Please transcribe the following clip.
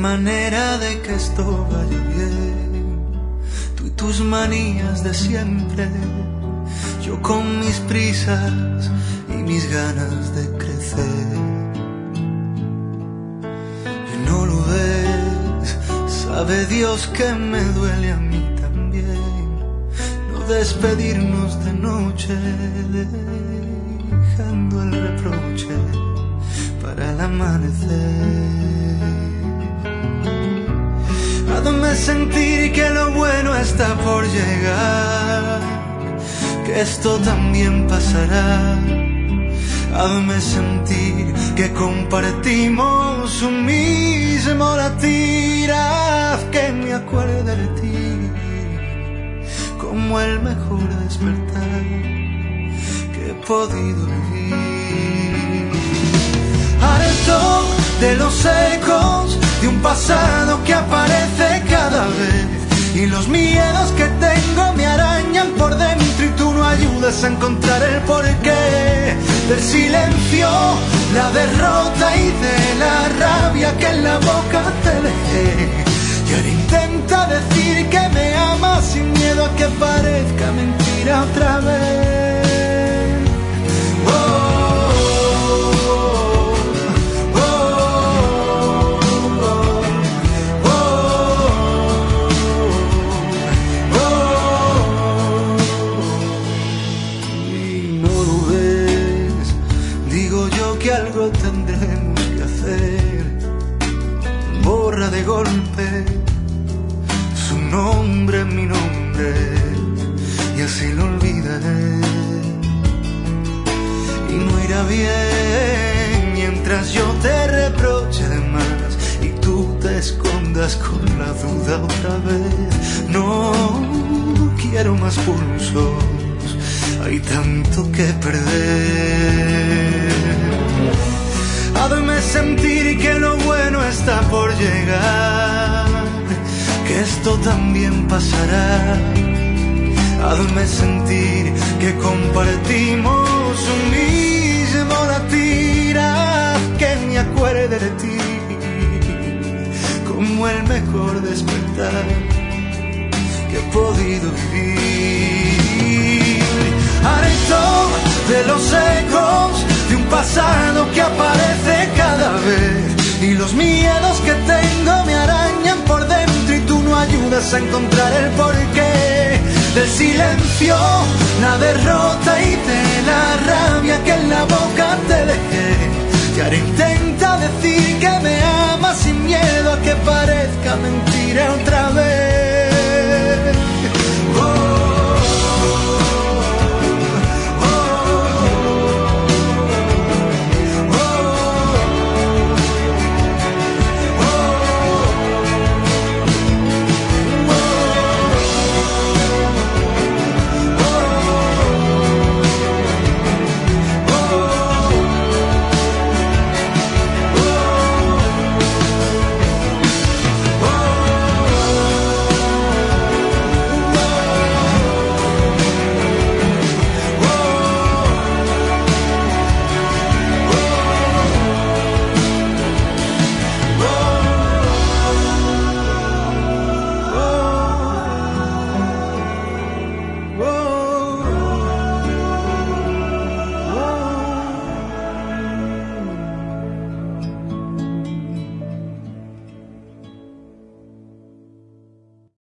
manera de que esto vaya bien. Tú y tus manías de siempre, yo con mis prisas y mis ganas de crecer. Y no lo ves, sabe Dios que me duele a mí también no despedirnos de noche, dejando el reproche para el amanecer. Hazme sentir que lo bueno está por llegar, que esto también pasará. Hazme sentir que compartimos un mismo latir. Haz que me acuerde de ti como el mejor despertar que he podido vivir. Harto de los ecos de un pasado que aparece cada vez, y los miedos que tengo me arañan por dentro y tú no ayudas a encontrar el porqué del silencio, la derrota y de la rabia que en la boca te dejé. Y ahora intenta decir que me amas sin miedo a que parezca mentira otra vez. Algo tendremos que hacer. Borra de golpe su nombre, mi nombre, y así lo olvidaré. Y no irá bien mientras yo te reproche de más y tú te escondas con la duda otra vez. No quiero más pulsos, hay tanto que perder. Hazme sentir que lo bueno está por llegar, que esto también pasará. Hazme sentir que compartimos un mismo latir. Haz que me acuerde de ti como el mejor despertar que he podido vivir. Harto de los ecos de un pasado que aparece cada vez, y los miedos que tengo me arañan por dentro y tú no ayudas a encontrar el porqué del silencio, la derrota y de la rabia que en la boca te dejé. Y ahora intenta decir que